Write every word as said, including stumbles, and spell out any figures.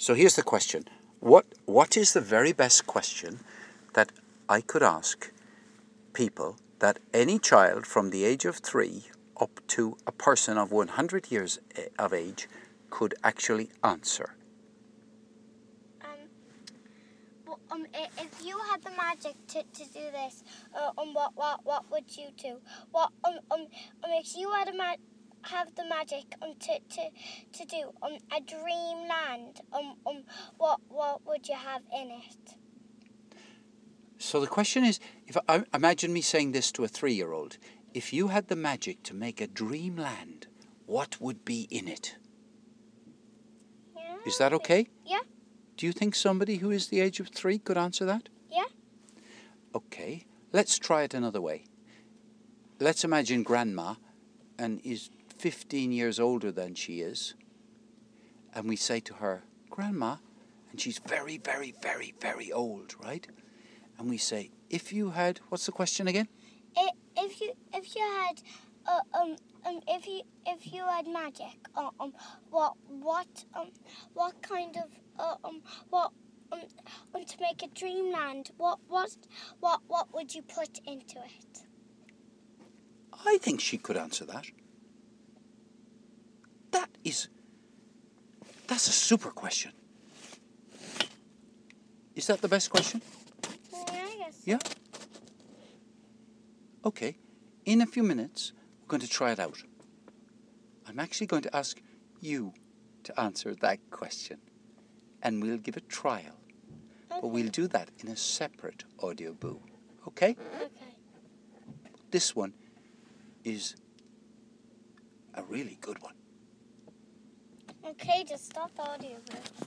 So here's the question. What What is the very best question that I could ask people that any child from the age of three up to a person of one hundred years of age could actually answer? Um, well, um, if you had the magic to, to do this, uh, um, what, what, what would you do? What, um, um, um if you had a ma- have the magic, um, to, to, to do, um, a dreamland, um, um, what, what would you have in it? So the question is, if I, imagine me saying this to a three-year-old, if you had the magic to make a dreamland, what would be in it? Yeah. Is that okay? Yeah. Do you think somebody who is the age of three could answer that? Yeah. Okay, let's try it another way. Let's imagine Grandma and is fifteen years older than she is, and we say to her, Grandma, and she's very, very, very, very old, right? And we say, if you had, what's the question again? If you if you had uh, um um if you if you had magic, uh, um what what um what kind of uh, um what um, um to make a dreamland, what what what what would you put into it? I think she could answer that. That is, that's a super question. Is that the best question? Yeah, I guess. Yeah? Okay, in a few minutes, we're going to try it out. I'm actually going to ask you to answer that question, and we'll give a trial. Okay. But we'll do that in a separate audio boo. Okay? Okay. This one is a really good one. Okay, just stop the audio.